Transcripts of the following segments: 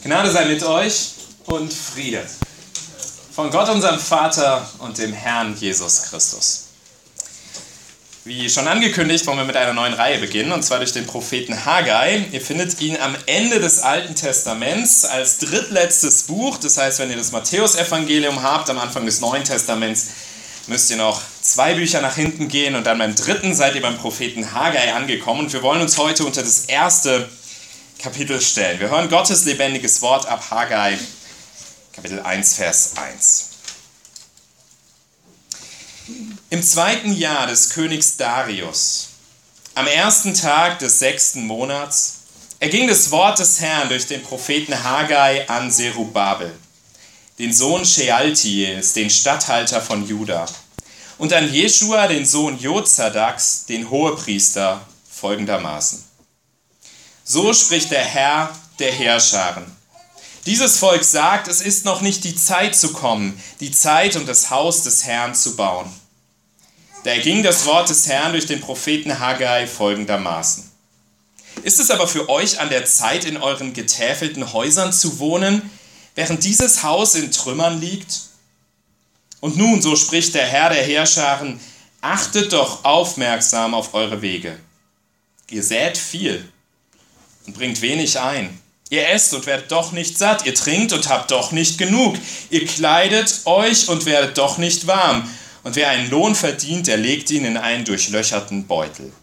Gnade sei mit euch und Friede von Gott, unserem Vater und dem Herrn Jesus Christus. Wie schon angekündigt, wollen wir mit einer neuen Reihe beginnen, und zwar durch den Propheten Haggai. Ihr findet ihn am Ende des Alten Testaments als drittletztes Buch. Das heißt, wenn ihr das Matthäusevangelium habt, am Anfang des Neuen Testaments, müsst ihr noch 2 Bücher nach hinten gehen und dann beim dritten seid ihr beim Propheten Haggai angekommen. Und wir wollen uns heute unter das erste Kapitel stellen. Wir hören Gottes lebendiges Wort ab Haggai, Kapitel 1, Vers 1. Im 2. Jahr des Königs Darius, am 1. Tag des 6. Monats, erging das Wort des Herrn durch den Propheten Haggai an Zerubabel, den Sohn Shealtiels, den Statthalter von Juda, und an Jeschua, den Sohn Jozadaks, den Hohepriester, folgendermaßen: So spricht der Herr der Heerscharen. Dieses Volk sagt, es ist noch nicht die Zeit zu kommen, die Zeit, um das Haus des Herrn zu bauen. Da erging das Wort des Herrn durch den Propheten Haggai folgendermaßen: Ist es aber für euch an der Zeit, in euren getäfelten Häusern zu wohnen, während dieses Haus in Trümmern liegt? Und nun, so spricht der Herr der Heerscharen, achtet doch aufmerksam auf eure Wege. Ihr sät viel und bringt wenig ein. Ihr esst und werdet doch nicht satt. Ihr trinkt und habt doch nicht genug. Ihr kleidet euch und werdet doch nicht warm. Und wer einen Lohn verdient, der legt ihn in einen durchlöcherten Beutel.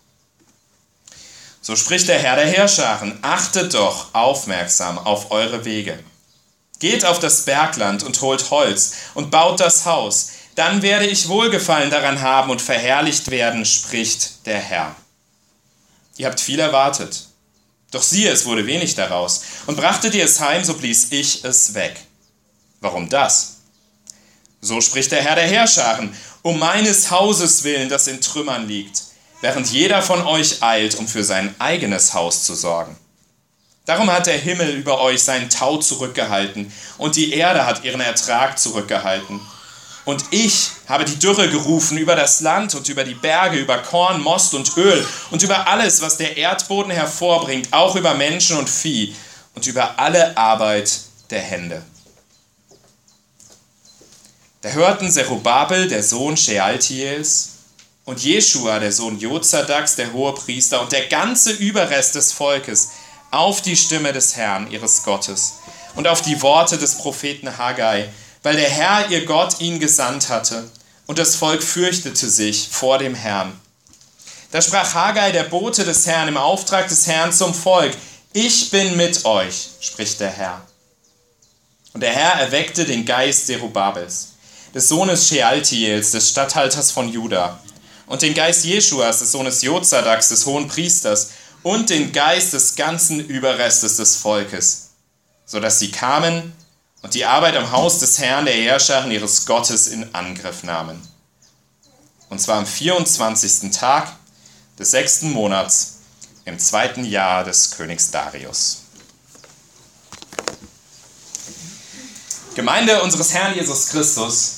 So spricht der Herr der Heerscharen: Achtet doch aufmerksam auf eure Wege. Geht auf das Bergland und holt Holz und baut das Haus. Dann werde ich Wohlgefallen daran haben und verherrlicht werden, spricht der Herr. Ihr habt viel erwartet. Doch siehe, es wurde wenig daraus. Und brachtet ihr es heim, so blies ich es weg. Warum das? So spricht der Herr der Heerscharen: Um meines Hauses willen, das in Trümmern liegt, während jeder von euch eilt, um für sein eigenes Haus zu sorgen. Darum hat der Himmel über euch seinen Tau zurückgehalten, und die Erde hat ihren Ertrag zurückgehalten. Und ich habe die Dürre gerufen über das Land und über die Berge, über Korn, Most und Öl und über alles, was der Erdboden hervorbringt, auch über Menschen und Vieh und über alle Arbeit der Hände. Da hörten Zerubabel, der Sohn Shealtiels, und Jeschua, der Sohn Jozadaks, der Hohepriester, und der ganze Überrest des Volkes auf die Stimme des Herrn, ihres Gottes, und auf die Worte des Propheten Haggai, weil der Herr, ihr Gott, ihn gesandt hatte, und das Volk fürchtete sich vor dem Herrn. Da sprach Haggai, der Bote des Herrn, im Auftrag des Herrn zum Volk: Ich bin mit euch, spricht der Herr. Und der Herr erweckte den Geist Zerubabels, des Sohnes Shealtiels, des Statthalters von Juda, und den Geist Jeschuas, des Sohnes Jozadaks, des Hohenpriesters, und den Geist des ganzen Überrestes des Volkes, sodass sie kamen und die Arbeit am Haus des Herrn der Heerscharen ihres Gottes in Angriff nahmen. Und zwar am 24. Tag des 6. Monats im 2. Jahr des Königs Darius. Gemeinde unseres Herrn Jesus Christus,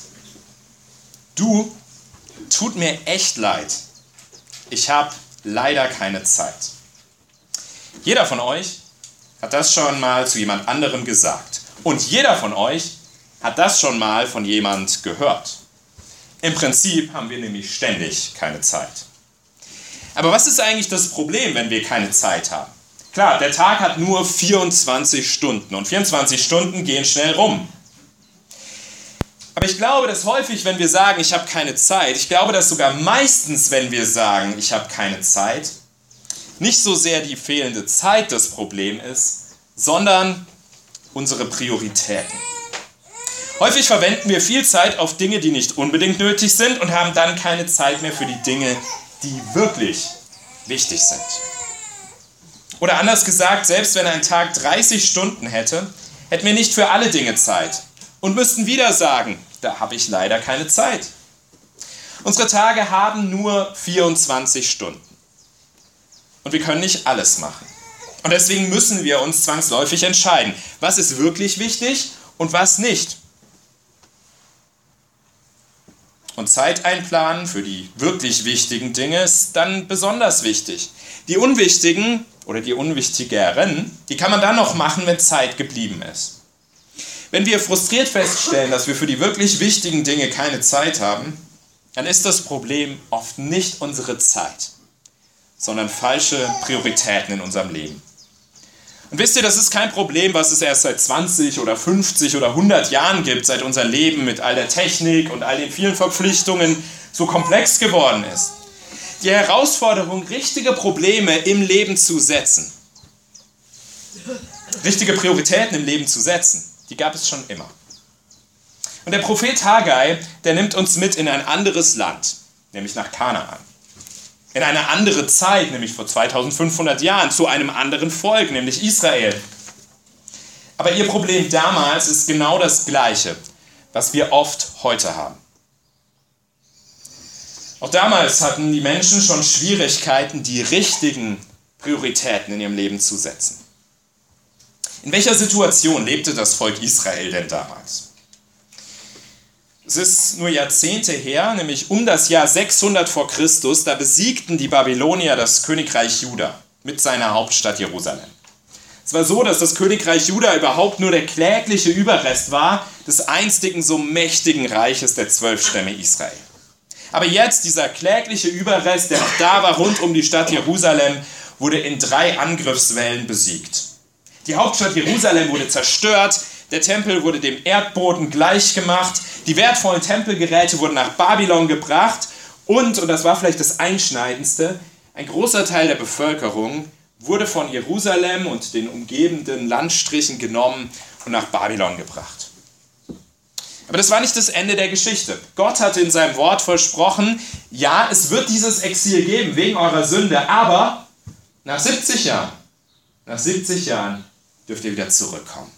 tut mir echt leid. Ich habe leider keine Zeit. Jeder von euch hat das schon mal zu jemand anderem gesagt. Und jeder von euch hat das schon mal von jemand gehört. Im Prinzip haben wir nämlich ständig keine Zeit. Aber was ist eigentlich das Problem, wenn wir keine Zeit haben? Klar, der Tag hat nur 24 Stunden und 24 Stunden gehen schnell rum. Aber ich glaube, dass häufig, wenn wir sagen, ich habe keine Zeit, ich glaube, dass sogar meistens, wenn wir sagen, ich habe keine Zeit, nicht so sehr die fehlende Zeit das Problem ist, sondern unsere Prioritäten. Häufig verwenden wir viel Zeit auf Dinge, die nicht unbedingt nötig sind, und haben dann keine Zeit mehr für die Dinge, die wirklich wichtig sind. Oder anders gesagt, selbst wenn ein Tag 30 Stunden hätte, hätten wir nicht für alle Dinge Zeit und müssten wieder sagen, da habe ich leider keine Zeit. Unsere Tage haben nur 24 Stunden. Und wir können nicht alles machen. Und deswegen müssen wir uns zwangsläufig entscheiden, was ist wirklich wichtig und was nicht. Und Zeit einplanen für die wirklich wichtigen Dinge ist dann besonders wichtig. Die unwichtigen oder die unwichtigeren, die kann man dann noch machen, wenn Zeit geblieben ist. Wenn wir frustriert feststellen, dass wir für die wirklich wichtigen Dinge keine Zeit haben, dann ist das Problem oft nicht unsere Zeit, sondern falsche Prioritäten in unserem Leben. Und wisst ihr, das ist kein Problem, was es erst seit 20 oder 50 oder 100 Jahren gibt, seit unser Leben mit all der Technik und all den vielen Verpflichtungen so komplex geworden ist. Die Herausforderung, richtige Probleme im Leben zu setzen, richtige Prioritäten im Leben zu setzen, die gab es schon immer. Und der Prophet Haggai, der nimmt uns mit in ein anderes Land, nämlich nach Kanaan. In eine andere Zeit, nämlich vor 2500 Jahren, zu einem anderen Volk, nämlich Israel. Aber ihr Problem damals ist genau das Gleiche, was wir oft heute haben. Auch damals hatten die Menschen schon Schwierigkeiten, die richtigen Prioritäten in ihrem Leben zu setzen. In welcher Situation lebte das Volk Israel denn damals? Es ist nur Jahrzehnte her, nämlich um das Jahr 600 vor Christus, da besiegten die Babylonier das Königreich Juda mit seiner Hauptstadt Jerusalem. Es war so, dass das Königreich Juda überhaupt nur der klägliche Überrest war des einstigen so mächtigen Reiches der 12 Stämme Israel. Aber jetzt, dieser klägliche Überrest, der noch da war rund um die Stadt Jerusalem, wurde in 3 Angriffswellen besiegt. Die Hauptstadt Jerusalem wurde zerstört, der Tempel wurde dem Erdboden gleichgemacht, die wertvollen Tempelgeräte wurden nach Babylon gebracht und das war vielleicht das Einschneidendste, ein großer Teil der Bevölkerung wurde von Jerusalem und den umgebenden Landstrichen genommen und nach Babylon gebracht. Aber das war nicht das Ende der Geschichte. Gott hatte in seinem Wort versprochen, ja, es wird dieses Exil geben wegen eurer Sünde, aber nach 70 Jahren dürft ihr wieder zurückkommen.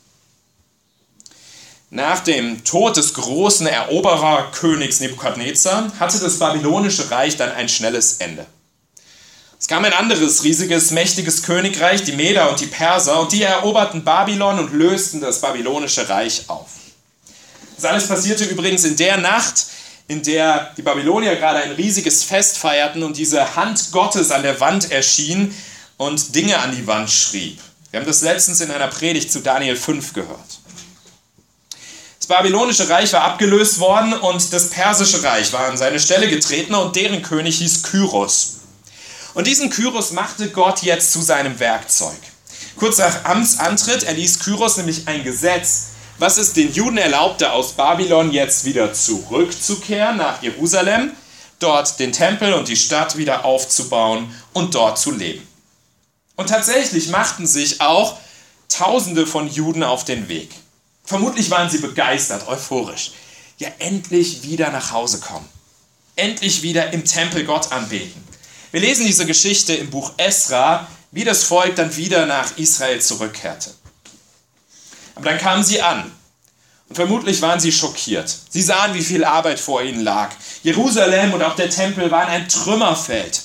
Nach dem Tod des großen Erobererkönigs Nebukadnezar hatte das babylonische Reich dann ein schnelles Ende. Es kam ein anderes riesiges, mächtiges Königreich, die Meder und die Perser, und die eroberten Babylon und lösten das babylonische Reich auf. Das alles passierte übrigens in der Nacht, in der die Babylonier gerade ein riesiges Fest feierten und diese Hand Gottes an der Wand erschien und Dinge an die Wand schrieb. Wir haben das letztens in einer Predigt zu Daniel 5 gehört. Das babylonische Reich war abgelöst worden und das persische Reich war an seine Stelle getreten und deren König hieß Kyros. Und diesen Kyros machte Gott jetzt zu seinem Werkzeug. Kurz nach Amtsantritt erließ Kyros nämlich ein Gesetz, was es den Juden erlaubte, aus Babylon jetzt wieder zurückzukehren nach Jerusalem, dort den Tempel und die Stadt wieder aufzubauen und dort zu leben. Und tatsächlich machten sich auch Tausende von Juden auf den Weg. Vermutlich waren sie begeistert, euphorisch. Ja, endlich wieder nach Hause kommen. Endlich wieder im Tempel Gott anbeten. Wir lesen diese Geschichte im Buch Esra, wie das Volk dann wieder nach Israel zurückkehrte. Aber dann kamen sie an und vermutlich waren sie schockiert. Sie sahen, wie viel Arbeit vor ihnen lag. Jerusalem und auch der Tempel waren ein Trümmerfeld.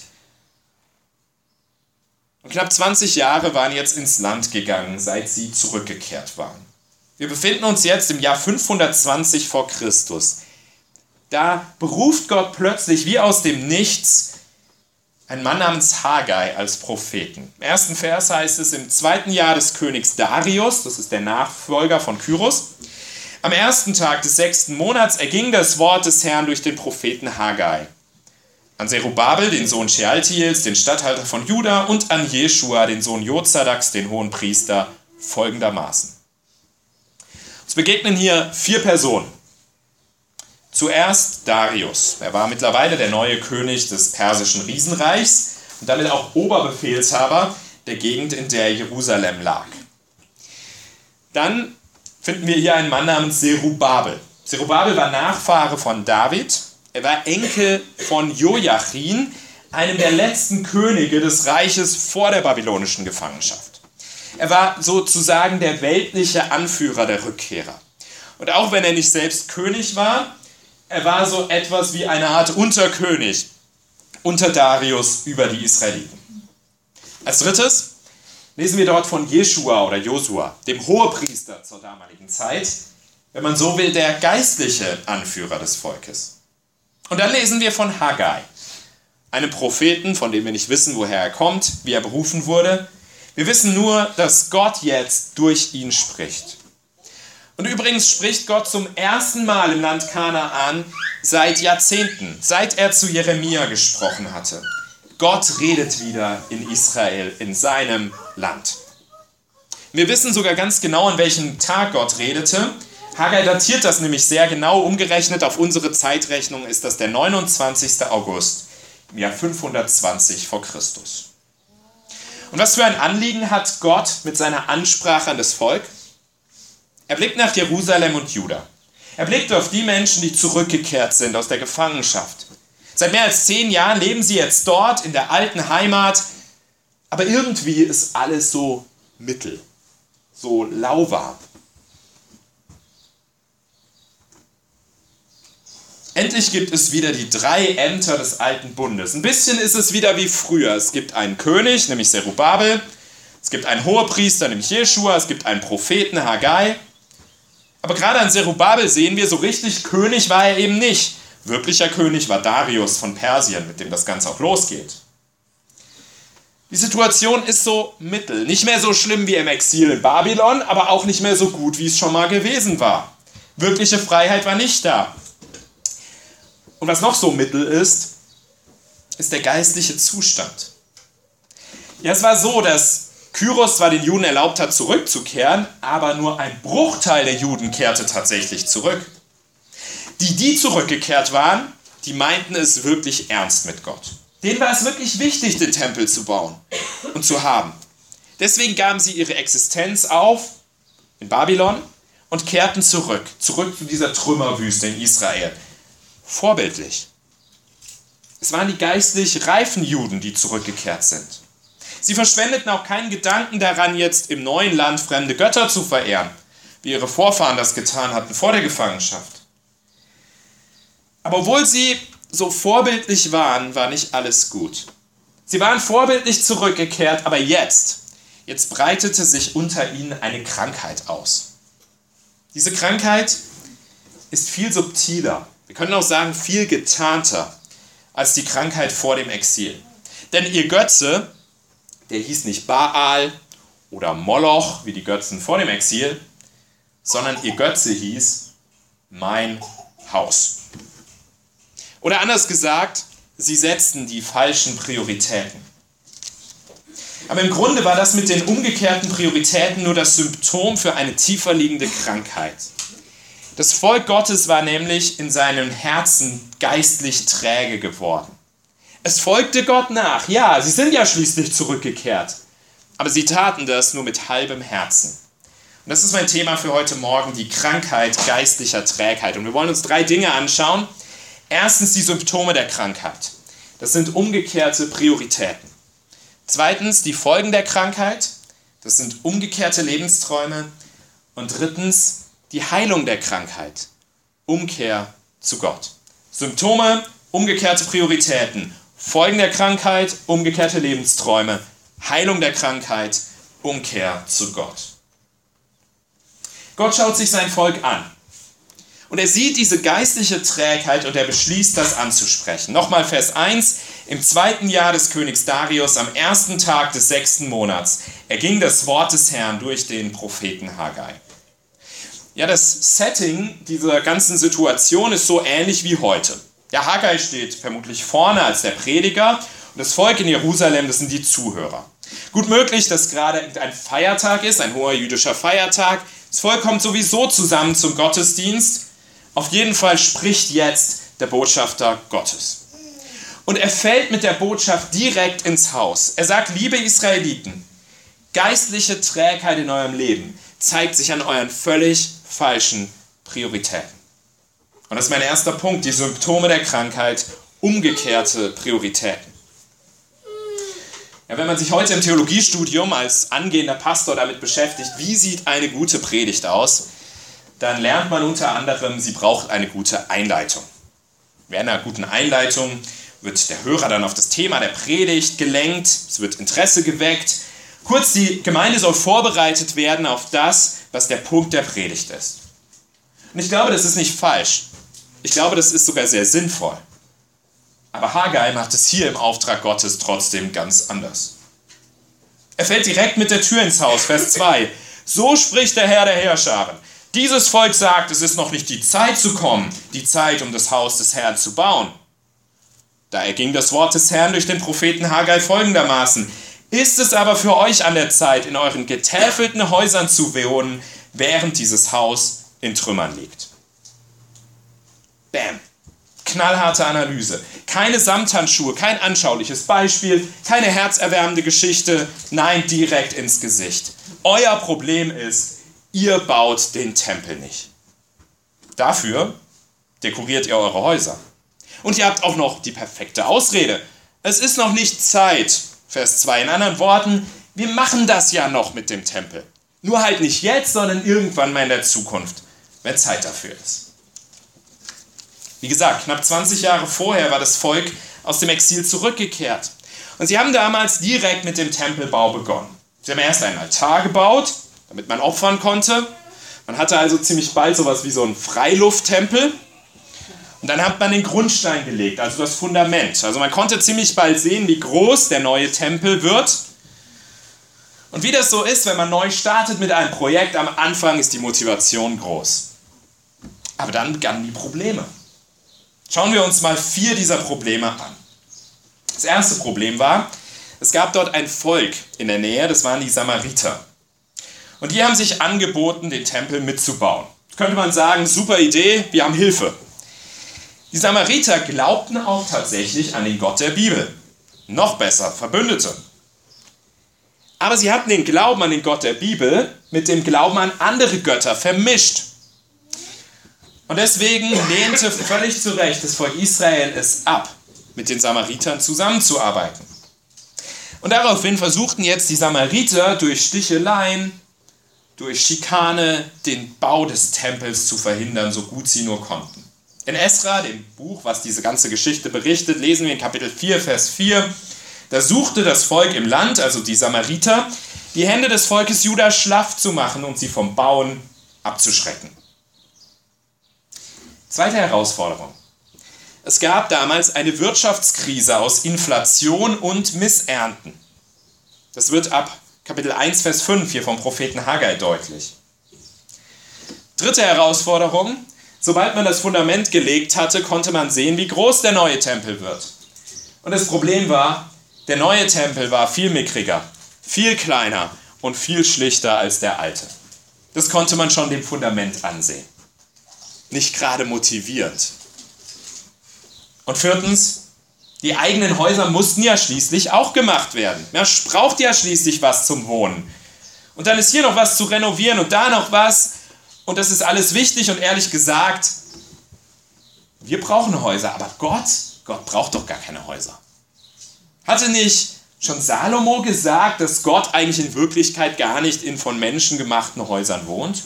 Und knapp 20 Jahre waren jetzt ins Land gegangen, seit sie zurückgekehrt waren. Wir befinden uns jetzt im Jahr 520 vor Christus. Da beruft Gott plötzlich wie aus dem Nichts einen Mann namens Haggai als Propheten. Im 1. Vers heißt es, im 2. Jahr des Königs Darius, das ist der Nachfolger von Kyros, am 1. Tag des 6. Monats erging das Wort des Herrn durch den Propheten Haggai. An Zerubabel, den Sohn Shealtiels, den Statthalter von Juda, und an Jeschua, den Sohn Jozadaks, den Hohenpriester, folgendermaßen. Uns begegnen hier 4 Personen. Zuerst Darius. Er war mittlerweile der neue König des persischen Riesenreichs und damit auch Oberbefehlshaber der Gegend, in der Jerusalem lag. Dann finden wir hier einen Mann namens Zerubabel. Zerubabel war Nachfahre von David. Er war Enkel von Joachim, einem der letzten Könige des Reiches vor der babylonischen Gefangenschaft. Er war sozusagen der weltliche Anführer der Rückkehrer. Und auch wenn er nicht selbst König war, er war so etwas wie eine Art Unterkönig unter Darius über die Israeliten. Als drittes lesen wir dort von Jeschua oder Josua, dem Hohepriester zur damaligen Zeit, wenn man so will, der geistliche Anführer des Volkes. Und dann lesen wir von Haggai, einem Propheten, von dem wir nicht wissen, woher er kommt, wie er berufen wurde. Wir wissen nur, dass Gott jetzt durch ihn spricht. Und übrigens spricht Gott zum ersten Mal im Land Kanaan seit Jahrzehnten, seit er zu Jeremia gesprochen hatte. Gott redet wieder in Israel, in seinem Land. Wir wissen sogar ganz genau, an welchem Tag Gott redete. Haggai datiert das nämlich sehr genau. Umgerechnet auf unsere Zeitrechnung ist das der 29. August im Jahr 520 vor Christus. Und was für ein Anliegen hat Gott mit seiner Ansprache an das Volk? Er blickt nach Jerusalem und Juda. Er blickt auf die Menschen, die zurückgekehrt sind aus der Gefangenschaft. Seit mehr als 10 Jahren leben sie jetzt dort in der alten Heimat, aber irgendwie ist alles so mittel, so lauwarm. Endlich gibt es wieder die 3 Ämter des alten Bundes. Ein bisschen ist es wieder wie früher. Es gibt einen König, nämlich Zerubabel. Es gibt einen Hohepriester, nämlich Jeschua. Es gibt einen Propheten, Haggai. Aber gerade an Zerubabel sehen wir, so richtig König war er eben nicht. Wirklicher König war Darius von Persien, mit dem das Ganze auch losgeht. Die Situation ist so mittel. Nicht mehr so schlimm wie im Exil in Babylon, aber auch nicht mehr so gut, wie es schon mal gewesen war. Wirkliche Freiheit war nicht da. Und was noch so mittel ist der geistliche Zustand. Ja, es war so, dass Kyros zwar den Juden erlaubt hat, zurückzukehren, aber nur ein Bruchteil der Juden kehrte tatsächlich zurück. Die zurückgekehrt waren, die meinten es wirklich ernst mit Gott. Denen war es wirklich wichtig, den Tempel zu bauen und zu haben. Deswegen gaben sie ihre Existenz auf in Babylon und kehrten zurück zu dieser Trümmerwüste in Israel. Vorbildlich. Es waren die geistlich reifen Juden, die zurückgekehrt sind. Sie verschwendeten auch keinen Gedanken daran, jetzt im neuen Land fremde Götter zu verehren, wie ihre Vorfahren das getan hatten vor der Gefangenschaft. Aber obwohl sie so vorbildlich waren, war nicht alles gut. Sie waren vorbildlich zurückgekehrt, aber jetzt breitete sich unter ihnen eine Krankheit aus. Diese Krankheit ist viel subtiler. Wir können auch sagen, viel getarnter als die Krankheit vor dem Exil. Denn ihr Götze, der hieß nicht Baal oder Moloch, wie die Götzen vor dem Exil, sondern ihr Götze hieß mein Haus. Oder anders gesagt, sie setzten die falschen Prioritäten. Aber im Grunde war das mit den umgekehrten Prioritäten nur das Symptom für eine tiefer liegende Krankheit. Das Volk Gottes war nämlich in seinem Herzen geistlich träge geworden. Es folgte Gott nach. Ja, sie sind ja schließlich zurückgekehrt. Aber sie taten das nur mit halbem Herzen. Und das ist mein Thema für heute Morgen, die Krankheit geistlicher Trägheit. Und wir wollen uns 3 Dinge anschauen. Erstens die Symptome der Krankheit. Das sind umgekehrte Prioritäten. Zweitens die Folgen der Krankheit. Das sind umgekehrte Lebensträume. Und drittens die Heilung der Krankheit. Umkehr zu Gott. Symptome, umgekehrte Prioritäten. Folgen der Krankheit, umgekehrte Lebensträume. Heilung der Krankheit, Umkehr zu Gott. Gott schaut sich sein Volk an. Und er sieht diese geistliche Trägheit und er beschließt, das anzusprechen. Nochmal Vers 1. Im 2. Jahr des Königs Darius, am 1. Tag des 6. Monats, erging das Wort des Herrn durch den Propheten Haggai. Ja, das Setting dieser ganzen Situation ist so ähnlich wie heute. Ja, Haggai steht vermutlich vorne als der Prediger und das Volk in Jerusalem, das sind die Zuhörer. Gut möglich, dass gerade ein Feiertag ist, ein hoher jüdischer Feiertag. Das Volk kommt sowieso zusammen zum Gottesdienst. Auf jeden Fall spricht jetzt der Botschafter Gottes. Und er fällt mit der Botschaft direkt ins Haus. Er sagt, liebe Israeliten, geistliche Trägheit in eurem Leben zeigt sich an euren völlig falschen Prioritäten. Und das ist mein erster Punkt, die Symptome der Krankheit, umgekehrte Prioritäten. Ja, wenn man sich heute im Theologiestudium als angehender Pastor damit beschäftigt, wie sieht eine gute Predigt aus, dann lernt man unter anderem, sie braucht eine gute Einleitung. Während einer guten Einleitung wird der Hörer dann auf das Thema der Predigt gelenkt, es wird Interesse geweckt. Kurz, die Gemeinde soll vorbereitet werden auf das, was der Punkt der Predigt ist. Und ich glaube, das ist nicht falsch. Ich glaube, das ist sogar sehr sinnvoll. Aber Haggai macht es hier im Auftrag Gottes trotzdem ganz anders. Er fällt direkt mit der Tür ins Haus, Vers 2. So spricht der Herr der Heerscharen. Dieses Volk sagt, es ist noch nicht die Zeit zu kommen, die Zeit, um das Haus des Herrn zu bauen. Da erging das Wort des Herrn durch den Propheten Haggai folgendermaßen. Ist es aber für euch an der Zeit, in euren getäfelten Häusern zu wohnen, während dieses Haus in Trümmern liegt? Bam. Knallharte Analyse. Keine Samthandschuhe, kein anschauliches Beispiel, keine herzerwärmende Geschichte. Nein, direkt ins Gesicht. Euer Problem ist, ihr baut den Tempel nicht. Dafür dekoriert ihr eure Häuser. Und ihr habt auch noch die perfekte Ausrede. Es ist noch nicht Zeit. Vers 2. In anderen Worten, wir machen das ja noch mit dem Tempel. Nur halt nicht jetzt, sondern irgendwann mal in der Zukunft, wenn Zeit dafür ist. Wie gesagt, knapp 20 Jahre vorher war das Volk aus dem Exil zurückgekehrt. Und sie haben damals direkt mit dem Tempelbau begonnen. Sie haben erst einen Altar gebaut, damit man opfern konnte. Man hatte also ziemlich bald sowas wie so einen Freilufttempel. Und dann hat man den Grundstein gelegt, also das Fundament. Also man konnte ziemlich bald sehen, wie groß der neue Tempel wird. Und wie das so ist, wenn man neu startet mit einem Projekt, am Anfang ist die Motivation groß. Aber dann begannen die Probleme. Schauen wir uns mal 4 dieser Probleme an. Das erste Problem war, es gab dort ein Volk in der Nähe, das waren die Samariter. Und die haben sich angeboten, den Tempel mitzubauen. Jetzt könnte man sagen, super Idee, wir haben Hilfe. Die Samariter glaubten auch tatsächlich an den Gott der Bibel. Noch besser, Verbündete. Aber sie hatten den Glauben an den Gott der Bibel mit dem Glauben an andere Götter vermischt. Und deswegen lehnte völlig zu Recht das Volk Israel es ab, mit den Samaritern zusammenzuarbeiten. Und daraufhin versuchten jetzt die Samariter durch Sticheleien, durch Schikane den Bau des Tempels zu verhindern, so gut sie nur konnten. In Esra, dem Buch, was diese ganze Geschichte berichtet, lesen wir in Kapitel 4, Vers 4, da suchte das Volk im Land, also die Samariter, die Hände des Volkes Juda schlaff zu machen und sie vom Bauen abzuschrecken. Zweite Herausforderung. Es gab damals eine Wirtschaftskrise aus Inflation und Missernten. Das wird ab Kapitel 1, Vers 5 hier vom Propheten Haggai deutlich. Dritte Herausforderung. Sobald man das Fundament gelegt hatte, konnte man sehen, wie groß der neue Tempel wird. Und das Problem war, der neue Tempel war viel mickriger, viel kleiner und viel schlichter als der alte. Das konnte man schon dem Fundament ansehen. Nicht gerade motivierend. Und viertens, die eigenen Häuser mussten ja schließlich auch gemacht werden. Man braucht ja schließlich was zum Wohnen. Und dann ist hier noch was zu renovieren und da noch was. Und das ist alles wichtig und ehrlich gesagt, wir brauchen Häuser, aber Gott braucht doch gar keine Häuser. Hatte nicht schon Salomo gesagt, dass Gott eigentlich in Wirklichkeit gar nicht in von Menschen gemachten Häusern wohnt?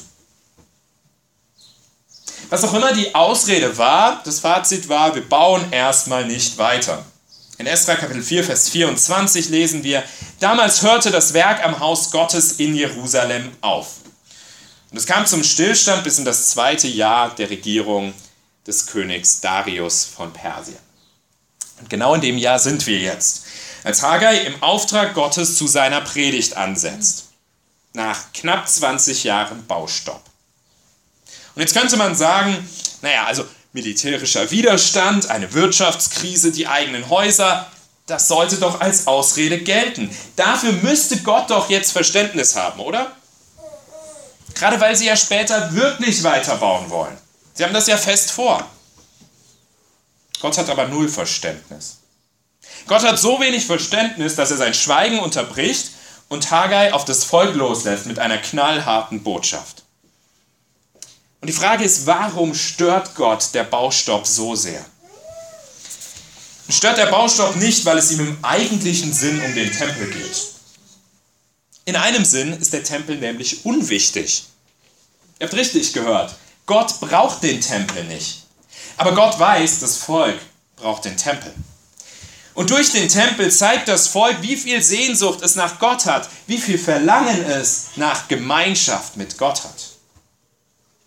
Was auch immer die Ausrede war, das Fazit war, wir bauen erstmal nicht weiter. In Esra Kapitel 4, Vers 24 lesen wir, damals hörte das Werk am Haus Gottes in Jerusalem auf. Und es kam zum Stillstand bis in das 2. Jahr der Regierung des Königs Darius von Persien. Und genau in dem Jahr sind wir jetzt, als Haggai im Auftrag Gottes zu seiner Predigt ansetzt. Nach knapp 20 Jahren Baustopp. Und jetzt könnte man sagen, naja, also militärischer Widerstand, eine Wirtschaftskrise, die eigenen Häuser, das sollte doch als Ausrede gelten. Dafür müsste Gott doch jetzt Verständnis haben, oder? Gerade weil sie ja später wirklich weiterbauen wollen. Sie haben das ja fest vor. Gott hat aber null Verständnis. Gott hat so wenig Verständnis, dass er sein Schweigen unterbricht und Haggai auf das Volk loslässt mit einer knallharten Botschaft. Und die Frage ist, warum stört Gott der Baustopp so sehr? Stört der Baustopp nicht, weil es ihm im eigentlichen Sinn um den Tempel geht. In einem Sinn ist der Tempel nämlich unwichtig. Ihr habt richtig gehört, Gott braucht den Tempel nicht. Aber Gott weiß, das Volk braucht den Tempel. Und durch den Tempel zeigt das Volk, wie viel Sehnsucht es nach Gott hat, wie viel Verlangen es nach Gemeinschaft mit Gott hat.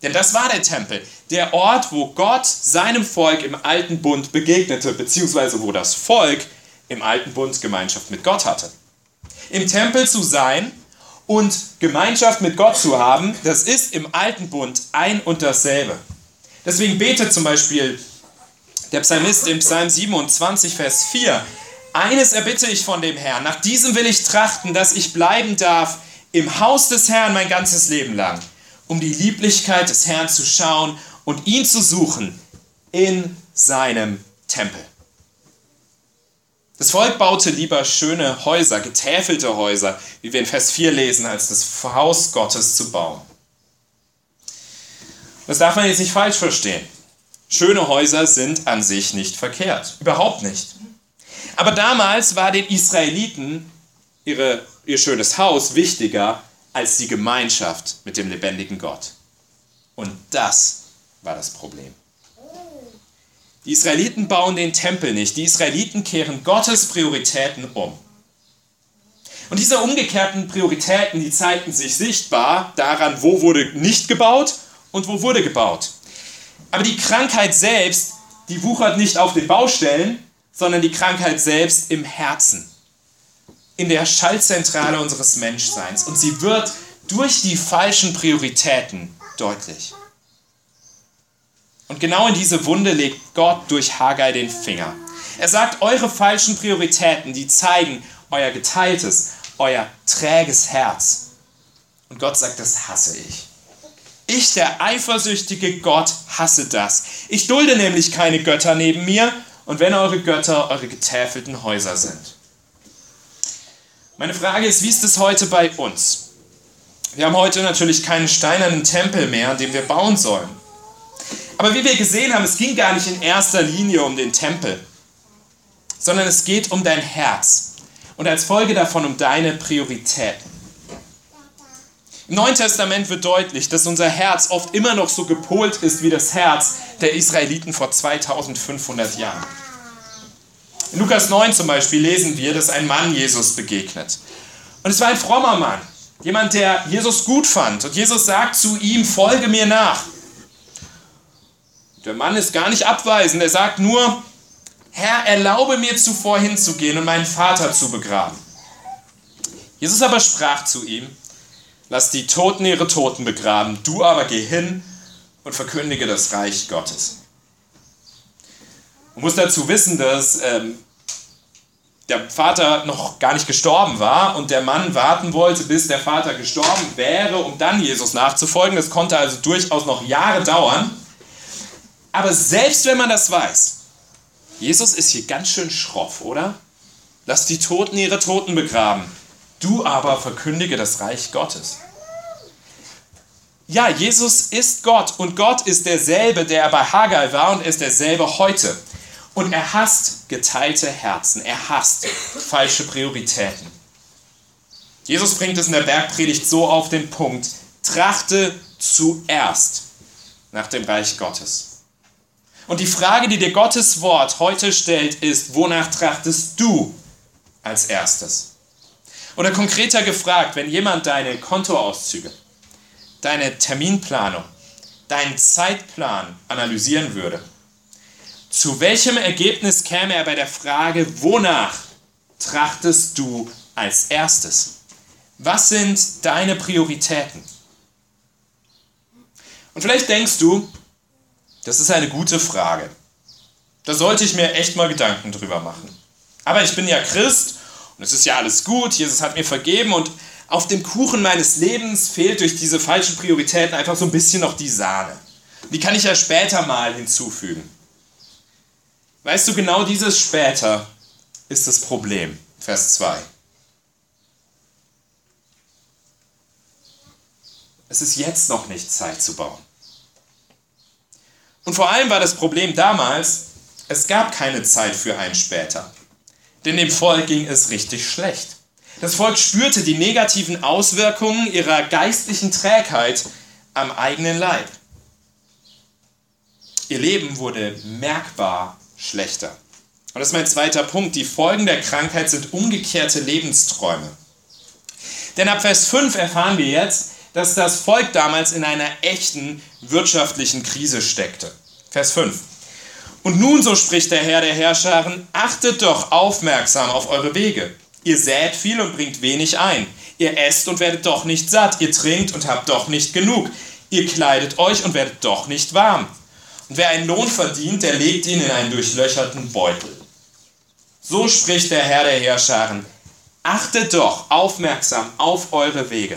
Denn das war der Tempel, der Ort, wo Gott seinem Volk im Alten Bund begegnete, beziehungsweise wo das Volk im Alten Bund Gemeinschaft mit Gott hatte. Im Tempel zu sein und Gemeinschaft mit Gott zu haben, das ist im Alten Bund ein und dasselbe. Deswegen betet zum Beispiel der Psalmist im Psalm 27, Vers 4, eines erbitte ich von dem Herrn, nach diesem will ich trachten, dass ich bleiben darf im Haus des Herrn mein ganzes Leben lang, um die Lieblichkeit des Herrn zu schauen und ihn zu suchen in seinem Tempel. Das Volk baute lieber schöne Häuser, getäfelte Häuser, wie wir in Vers 4 lesen, als das Haus Gottes zu bauen. Das darf man jetzt nicht falsch verstehen. Schöne Häuser sind an sich nicht verkehrt, überhaupt nicht. Aber damals war den Israeliten ihr schönes Haus wichtiger als die Gemeinschaft mit dem lebendigen Gott. Und das war das Problem. Die Israeliten bauen den Tempel nicht. Die Israeliten kehren Gottes Prioritäten um. Und diese umgekehrten Prioritäten, die zeigten sich sichtbar daran, wo wurde nicht gebaut und wo wurde gebaut. Aber die Krankheit selbst, die wuchert nicht auf den Baustellen, sondern die Krankheit selbst im Herzen, in der Schaltzentrale unseres Menschseins. Und sie wird durch die falschen Prioritäten deutlich. Und genau in diese Wunde legt Gott durch Haggai den Finger. Er sagt, eure falschen Prioritäten, die zeigen euer geteiltes, euer träges Herz. Und Gott sagt, das hasse ich. Ich, der eifersüchtige Gott, hasse das. Ich dulde nämlich keine Götter neben mir und wenn eure Götter eure getäfelten Häuser sind. Meine Frage ist, wie ist es heute bei uns? Wir haben heute natürlich keinen steinernen Tempel mehr, an dem wir bauen sollen. Aber wie wir gesehen haben, es ging gar nicht in erster Linie um den Tempel, sondern es geht um dein Herz und als Folge davon um deine Prioritäten. Im Neuen Testament wird deutlich, dass unser Herz oft immer noch so gepolt ist wie das Herz der Israeliten vor 2500 Jahren. In Lukas 9 zum Beispiel lesen wir, dass ein Mann Jesus begegnet. Und es war ein frommer Mann, jemand, der Jesus gut fand. Und Jesus sagt zu ihm, folge mir nach. Der Mann ist gar nicht abweisend, er sagt nur, Herr, erlaube mir zuvor hinzugehen und meinen Vater zu begraben. Jesus aber sprach zu ihm, lass die Toten ihre Toten begraben, du aber geh hin und verkündige das Reich Gottes. Man muss dazu wissen, dass der Vater noch gar nicht gestorben war und der Mann warten wollte, bis der Vater gestorben wäre, um dann Jesus nachzufolgen. Das konnte also durchaus noch Jahre dauern. Aber selbst wenn man das weiß, Jesus ist hier ganz schön schroff, oder? Lass die Toten ihre Toten begraben. Du aber verkündige das Reich Gottes. Ja, Jesus ist Gott und Gott ist derselbe, der bei Haggai war und ist derselbe heute. Und er hasst geteilte Herzen, er hasst falsche Prioritäten. Jesus bringt es in der Bergpredigt so auf den Punkt, trachte zuerst nach dem Reich Gottes. Und die Frage, die dir Gottes Wort heute stellt, ist, wonach trachtest du als erstes? Oder konkreter gefragt, wenn jemand deine Kontoauszüge, deine Terminplanung, deinen Zeitplan analysieren würde, zu welchem Ergebnis käme er bei der Frage, wonach trachtest du als erstes? Was sind deine Prioritäten? Und vielleicht denkst du, das ist eine gute Frage. Da sollte ich mir echt mal Gedanken drüber machen. Aber ich bin ja Christ und es ist ja alles gut, Jesus hat mir vergeben und auf dem Kuchen meines Lebens fehlt durch diese falschen Prioritäten einfach so ein bisschen noch die Sahne. Die kann ich ja später mal hinzufügen. Weißt du, genau dieses später ist das Problem. Vers 2. Es ist jetzt noch nicht Zeit zu bauen. Und vor allem war das Problem damals, es gab keine Zeit für ein später. Denn dem Volk ging es richtig schlecht. Das Volk spürte die negativen Auswirkungen ihrer geistlichen Trägheit am eigenen Leib. Ihr Leben wurde merkbar schlechter. Und das ist mein zweiter Punkt. Die Folgen der Krankheit sind umgekehrte Lebensträume. Denn ab Vers 5 erfahren wir jetzt, dass das Volk damals in einer echten wirtschaftlichen Krise steckte. Vers 5. Und nun, so spricht der Herr der Herrscharen, achtet doch aufmerksam auf eure Wege. Ihr sät viel und bringt wenig ein. Ihr esst und werdet doch nicht satt. Ihr trinkt und habt doch nicht genug. Ihr kleidet euch und werdet doch nicht warm. Und wer einen Lohn verdient, der legt ihn in einen durchlöcherten Beutel. So spricht der Herr der Herrscharen. Achtet doch aufmerksam auf eure Wege.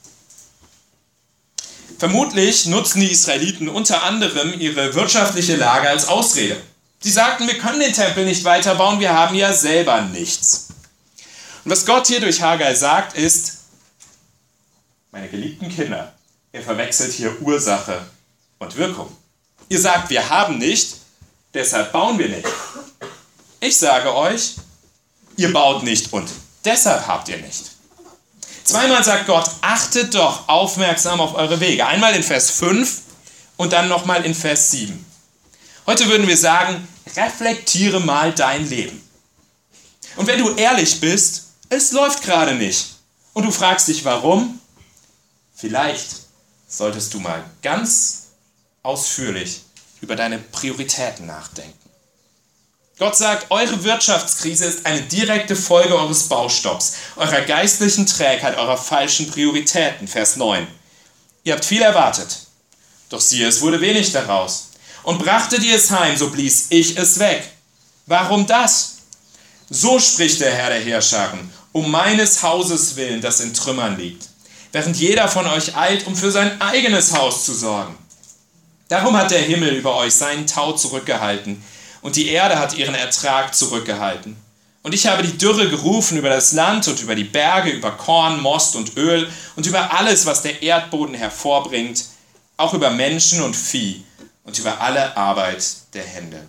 Vermutlich nutzten die Israeliten unter anderem ihre wirtschaftliche Lage als Ausrede. Sie sagten, wir können den Tempel nicht weiterbauen, wir haben ja selber nichts. Und was Gott hier durch Haggai sagt, ist, meine geliebten Kinder, ihr verwechselt hier Ursache und Wirkung. Ihr sagt, wir haben nicht, deshalb bauen wir nicht. Ich sage euch, ihr baut nicht und deshalb habt ihr nicht. Zweimal sagt Gott, achtet doch aufmerksam auf eure Wege. Einmal in Vers 5 und dann nochmal in Vers 7. Heute würden wir sagen, reflektiere mal dein Leben. Und wenn du ehrlich bist, es läuft gerade nicht. Und du fragst dich, warum? Vielleicht solltest du mal ganz ausführlich über deine Prioritäten nachdenken. Gott sagt, eure Wirtschaftskrise ist eine direkte Folge eures Baustopps, eurer geistlichen Trägheit, eurer falschen Prioritäten. Vers 9. Ihr habt viel erwartet, doch siehe, es wurde wenig daraus. Und brachtet ihr es heim, so blies ich es weg. Warum das? So spricht der Herr der Herrscharen, um meines Hauses willen, das in Trümmern liegt, während jeder von euch eilt, um für sein eigenes Haus zu sorgen. Darum hat der Himmel über euch seinen Tau zurückgehalten, und die Erde hat ihren Ertrag zurückgehalten. Und ich habe die Dürre gerufen über das Land und über die Berge, über Korn, Most und Öl und über alles, was der Erdboden hervorbringt, auch über Menschen und Vieh und über alle Arbeit der Hände.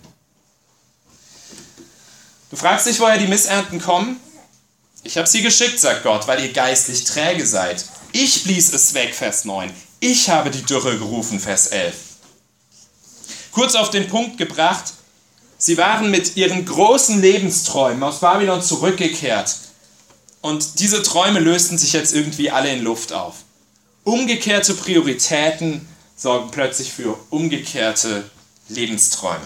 Du fragst dich, woher die Missernten kommen? Ich habe sie geschickt, sagt Gott, weil ihr geistlich träge seid. Ich blies es weg, Vers 9. Ich habe die Dürre gerufen, Vers 11. Kurz auf den Punkt gebracht, sie waren mit ihren großen Lebensträumen aus Babylon zurückgekehrt. Und diese Träume lösten sich jetzt irgendwie alle in Luft auf. Umgekehrte Prioritäten sorgen plötzlich für umgekehrte Lebensträume.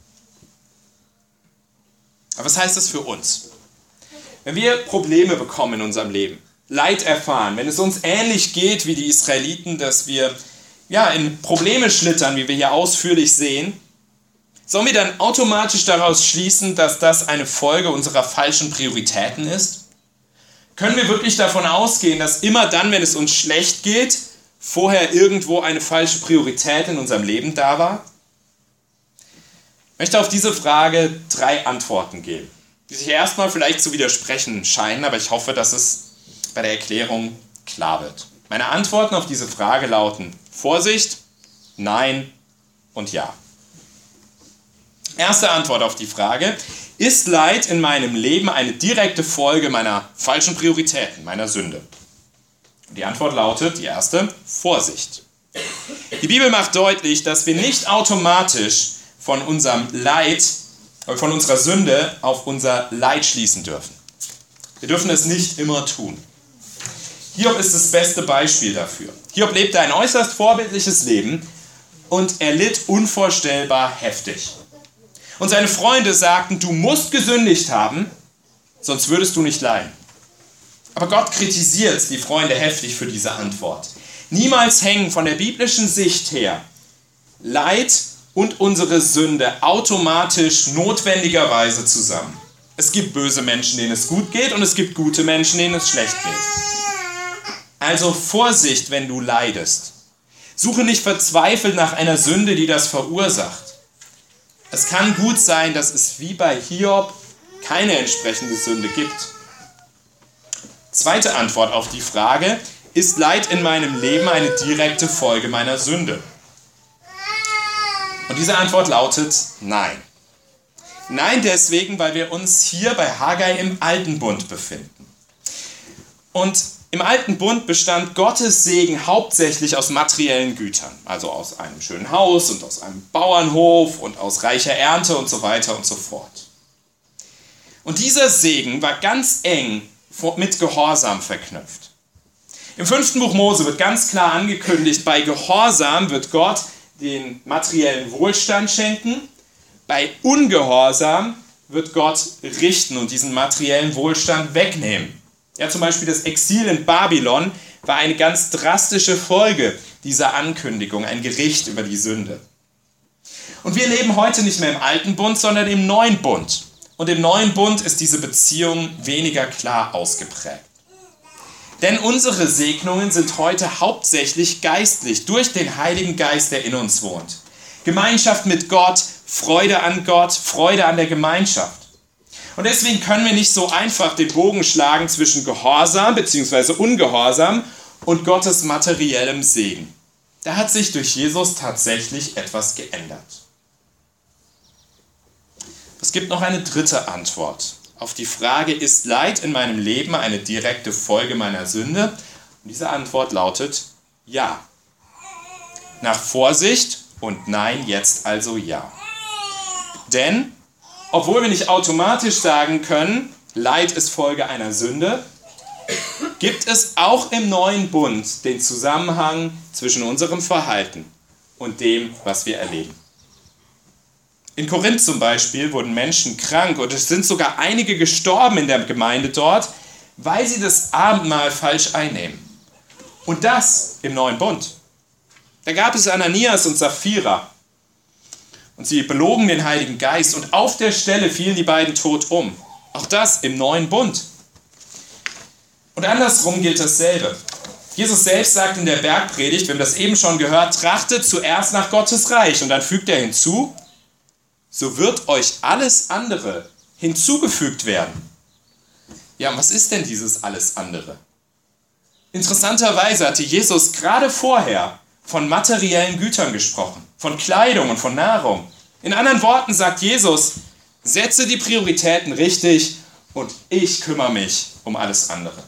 Aber was heißt das für uns? Wenn wir Probleme bekommen in unserem Leben, Leid erfahren, wenn es uns ähnlich geht wie die Israeliten, dass wir in Probleme schlittern, wie wir hier ausführlich sehen, sollen wir dann automatisch daraus schließen, dass das eine Folge unserer falschen Prioritäten ist? Können wir wirklich davon ausgehen, dass immer dann, wenn es uns schlecht geht, vorher irgendwo eine falsche Priorität in unserem Leben da war? Ich möchte auf diese Frage 3 Antworten geben, die sich erstmal vielleicht zu widersprechen scheinen, aber ich hoffe, dass es bei der Erklärung klar wird. Meine Antworten auf diese Frage lauten Vorsicht, Nein und Ja. Erste Antwort auf die Frage: Ist Leid in meinem Leben eine direkte Folge meiner falschen Prioritäten, meiner Sünde? Die Antwort lautet, die erste, Vorsicht. Die Bibel macht deutlich, dass wir nicht automatisch von unserem Leid, von unserer Sünde auf unser Leid schließen dürfen. Wir dürfen es nicht immer tun. Hiob ist das beste Beispiel dafür. Hiob lebte ein äußerst vorbildliches Leben und er litt unvorstellbar heftig. Und seine Freunde sagten, du musst gesündigt haben, sonst würdest du nicht leiden. Aber Gott kritisiert die Freunde heftig für diese Antwort. Niemals hängen von der biblischen Sicht her Leid und unsere Sünde automatisch notwendigerweise zusammen. Es gibt böse Menschen, denen es gut geht, und es gibt gute Menschen, denen es schlecht geht. Also Vorsicht, wenn du leidest. Suche nicht verzweifelt nach einer Sünde, die das verursacht. Es kann gut sein, dass es wie bei Hiob keine entsprechende Sünde gibt. Zweite Antwort auf die Frage: Ist Leid in meinem Leben eine direkte Folge meiner Sünde? Und diese Antwort lautet Nein. Nein deswegen, weil wir uns hier bei Haggai im Alten Bund befinden. Und im Alten Bund bestand Gottes Segen hauptsächlich aus materiellen Gütern, also aus einem schönen Haus und aus einem Bauernhof und aus reicher Ernte und so weiter und so fort. Und dieser Segen war ganz eng mit Gehorsam verknüpft. Im 5. Buch Mose wird ganz klar angekündigt, bei Gehorsam wird Gott den materiellen Wohlstand schenken, bei Ungehorsam wird Gott richten und diesen materiellen Wohlstand wegnehmen. Ja, zum Beispiel das Exil in Babylon war eine ganz drastische Folge dieser Ankündigung, ein Gericht über die Sünde. Und wir leben heute nicht mehr im alten Bund, sondern im neuen Bund. Und im neuen Bund ist diese Beziehung weniger klar ausgeprägt. Denn unsere Segnungen sind heute hauptsächlich geistlich, durch den Heiligen Geist, der in uns wohnt. Gemeinschaft mit Gott, Freude an Gott, Freude an der Gemeinschaft. Und deswegen können wir nicht so einfach den Bogen schlagen zwischen Gehorsam bzw. Ungehorsam und Gottes materiellem Segen. Da hat sich durch Jesus tatsächlich etwas geändert. Es gibt noch eine dritte Antwort auf die Frage, ist Leid in meinem Leben eine direkte Folge meiner Sünde? Und diese Antwort lautet ja. Nach Vorsicht und nein, jetzt also ja. Denn, obwohl wir nicht automatisch sagen können, Leid ist Folge einer Sünde, gibt es auch im neuen Bund den Zusammenhang zwischen unserem Verhalten und dem, was wir erleben. In Korinth zum Beispiel wurden Menschen krank und es sind sogar einige gestorben in der Gemeinde dort, weil sie das Abendmahl falsch einnehmen. Und das im neuen Bund. Da gab es Ananias und Sapphira und sie belogen den Heiligen Geist und auf der Stelle fielen die beiden tot um. Auch das im neuen Bund. Und andersrum gilt dasselbe. Jesus selbst sagt in der Bergpredigt, wir haben das eben schon gehört, trachtet zuerst nach Gottes Reich. Und dann fügt er hinzu, so wird euch alles andere hinzugefügt werden. Ja, und was ist denn dieses alles andere? Interessanterweise hatte Jesus gerade vorher von materiellen Gütern gesprochen, von Kleidung und von Nahrung. In anderen Worten sagt Jesus, setze die Prioritäten richtig und ich kümmere mich um alles andere.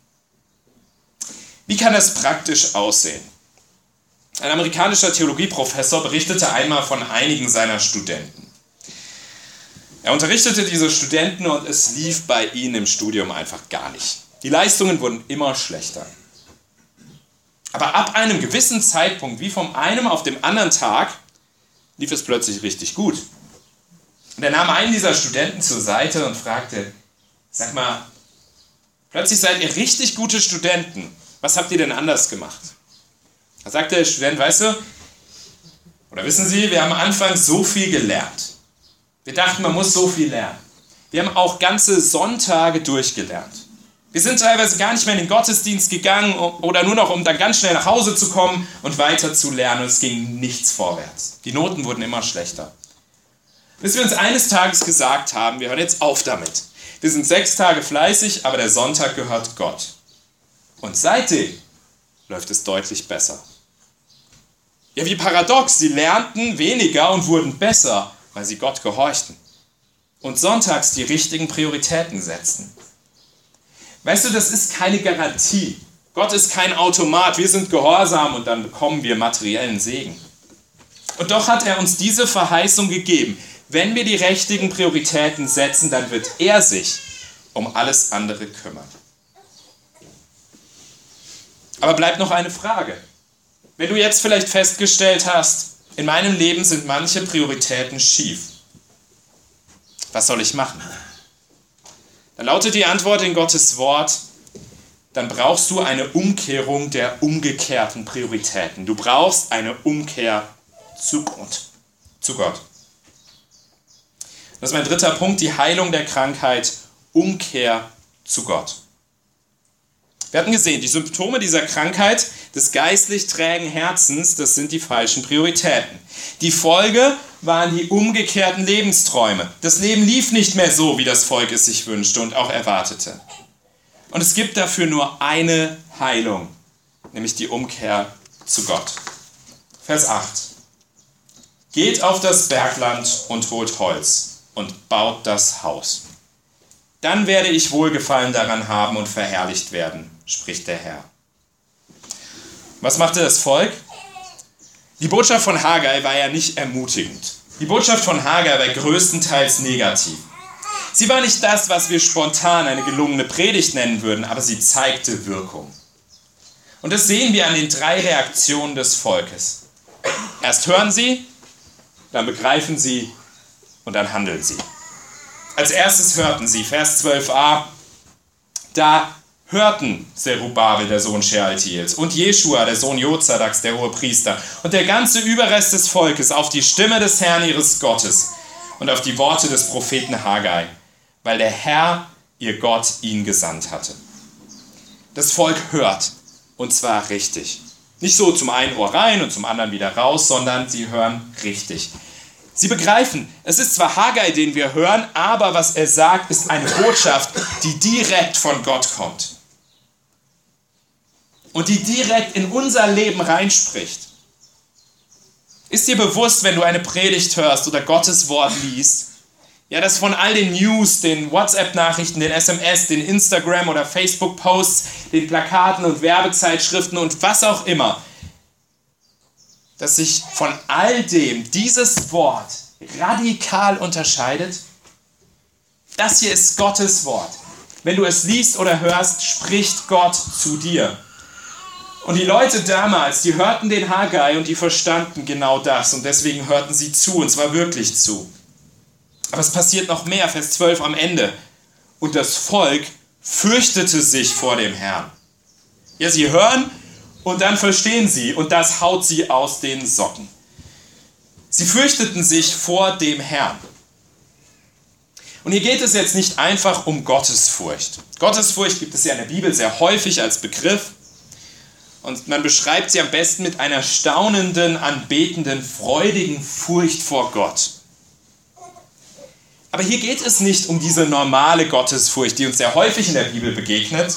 Wie kann das praktisch aussehen? Ein amerikanischer Theologieprofessor berichtete einmal von einigen seiner Studenten. Er unterrichtete diese Studenten und es lief bei ihnen im Studium einfach gar nicht. Die Leistungen wurden immer schlechter. Aber ab einem gewissen Zeitpunkt, wie vom einen auf den anderen Tag, lief es plötzlich richtig gut. Und er nahm einen dieser Studenten zur Seite und fragte, sag mal, plötzlich seid ihr richtig gute Studenten. Was habt ihr denn anders gemacht? Da sagte der Student, weißt du, oder wissen Sie, wir haben am Anfang so viel gelernt. Wir dachten, man muss so viel lernen. Wir haben auch ganze Sonntage durchgelernt. Wir sind teilweise gar nicht mehr in den Gottesdienst gegangen oder nur noch, um dann ganz schnell nach Hause zu kommen und weiter zu lernen. Und es ging nichts vorwärts. Die Noten wurden immer schlechter. Bis wir uns eines Tages gesagt haben, wir hören jetzt auf damit. Wir sind 6 Tage fleißig, aber der Sonntag gehört Gott. Und seitdem läuft es deutlich besser. Ja, wie paradox, sie lernten weniger und wurden besser, weil sie Gott gehorchten und sonntags die richtigen Prioritäten setzten. Weißt du, das ist keine Garantie. Gott ist kein Automat. Wir sind gehorsam und dann bekommen wir materiellen Segen. Und doch hat er uns diese Verheißung gegeben. Wenn wir die richtigen Prioritäten setzen, dann wird er sich um alles andere kümmern. Aber bleibt noch eine Frage. Wenn du jetzt vielleicht festgestellt hast, in meinem Leben sind manche Prioritäten schief. Was soll ich machen? Dann lautet die Antwort in Gottes Wort, dann brauchst du eine Umkehrung der umgekehrten Prioritäten. Du brauchst eine Umkehr zu Gott. Das ist mein dritter Punkt, die Heilung der Krankheit, Umkehr zu Gott. Wir hatten gesehen, die Symptome dieser Krankheit des geistlich trägen Herzens, das sind die falschen Prioritäten. Die Folge waren die umgekehrten Lebensträume. Das Leben lief nicht mehr so, wie das Volk es sich wünschte und auch erwartete. Und es gibt dafür nur eine Heilung, nämlich die Umkehr zu Gott. Vers 8. Geht auf das Bergland und holt Holz und baut das Haus. Dann werde ich Wohlgefallen daran haben und verherrlicht werden, spricht der Herr. Was machte das Volk? Die Botschaft von Haggai war ja nicht ermutigend. Die Botschaft von Haggai war größtenteils negativ. Sie war nicht das, was wir spontan eine gelungene Predigt nennen würden, aber sie zeigte Wirkung. Und das sehen wir an den 3 Reaktionen des Volkes. Erst hören sie, dann begreifen sie und dann handeln sie. Als erstes hörten sie, Vers 12a, da hörten Zerubabel, der Sohn Shealtiels, und Jeschua, der Sohn Jozadaks, der Hohepriester, und der ganze Überrest des Volkes auf die Stimme des Herrn ihres Gottes und auf die Worte des Propheten Haggai, weil der Herr, ihr Gott, ihn gesandt hatte. Das Volk hört, und zwar richtig. Nicht so zum einen Ohr rein und zum anderen wieder raus, sondern sie hören richtig. Sie begreifen, es ist zwar Haggai, den wir hören, aber was er sagt, ist eine Botschaft, die direkt von Gott kommt. Und die direkt in unser Leben reinspricht. Ist dir bewusst, wenn du eine Predigt hörst oder Gottes Wort liest, ja, dass von all den News, den WhatsApp-Nachrichten, den SMS, den Instagram- oder Facebook-Posts, den Plakaten und Werbezeitschriften und was auch immer, dass sich von all dem dieses Wort radikal unterscheidet? Das hier ist Gottes Wort. Wenn du es liest oder hörst, spricht Gott zu dir. Und die Leute damals, die hörten den Haggai und die verstanden genau das. Und deswegen hörten sie zu, und zwar wirklich zu. Aber es passiert noch mehr, Vers 12 am Ende. Und das Volk fürchtete sich vor dem Herrn. Ja, sie hören und dann verstehen sie, und das haut sie aus den Socken. Sie fürchteten sich vor dem Herrn. Und hier geht es jetzt nicht einfach um Gottesfurcht. Gottesfurcht gibt es ja in der Bibel sehr häufig als Begriff. Und man beschreibt sie am besten mit einer staunenden, anbetenden, freudigen Furcht vor Gott. Aber hier geht es nicht um diese normale Gottesfurcht, die uns sehr häufig in der Bibel begegnet.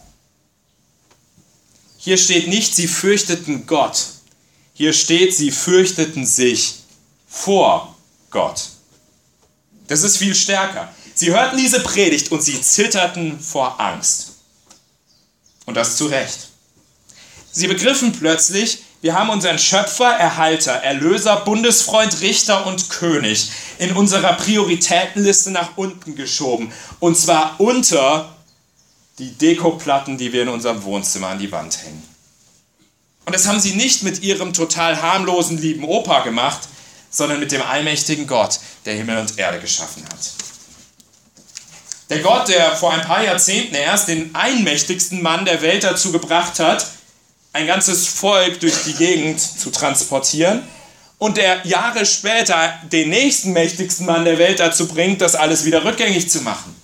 Hier steht nicht, sie fürchteten Gott. Hier steht, sie fürchteten sich vor Gott. Das ist viel stärker. Sie hörten diese Predigt und sie zitterten vor Angst. Und das zu Recht. Sie begriffen plötzlich, wir haben unseren Schöpfer, Erhalter, Erlöser, Bundesfreund, Richter und König in unserer Prioritätenliste nach unten geschoben. Und zwar unter die Dekoplatten, die wir in unserem Wohnzimmer an die Wand hängen. Und das haben sie nicht mit ihrem total harmlosen, lieben Opa gemacht, sondern mit dem allmächtigen Gott, der Himmel und Erde geschaffen hat. Der Gott, der vor ein paar Jahrzehnten erst den einmächtigsten Mann der Welt dazu gebracht hat, ein ganzes Volk durch die Gegend zu transportieren und der Jahre später den nächsten mächtigsten Mann der Welt dazu bringt, das alles wieder rückgängig zu machen.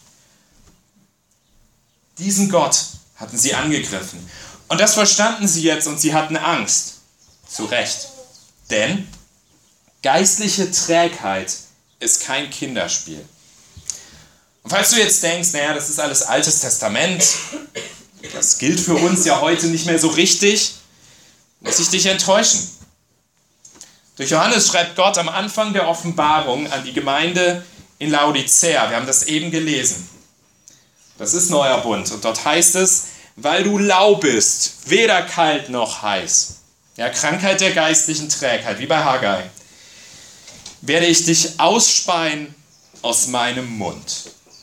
Diesen Gott hatten sie angegriffen. Und das verstanden sie jetzt und sie hatten Angst. Zu Recht. Denn geistliche Trägheit ist kein Kinderspiel. Und falls du jetzt denkst, naja, das ist alles Altes Testament, das gilt für uns ja heute nicht mehr so richtig, muss ich dich enttäuschen. Durch Johannes schreibt Gott am Anfang der Offenbarung an die Gemeinde in Laodicea. Wir haben das eben gelesen. Das ist neuer Bund. Und dort heißt es, weil du lau bist, weder kalt noch heiß. Ja, Krankheit der geistlichen Trägheit, wie bei Haggai. Werde ich dich ausspeien aus meinem Mund.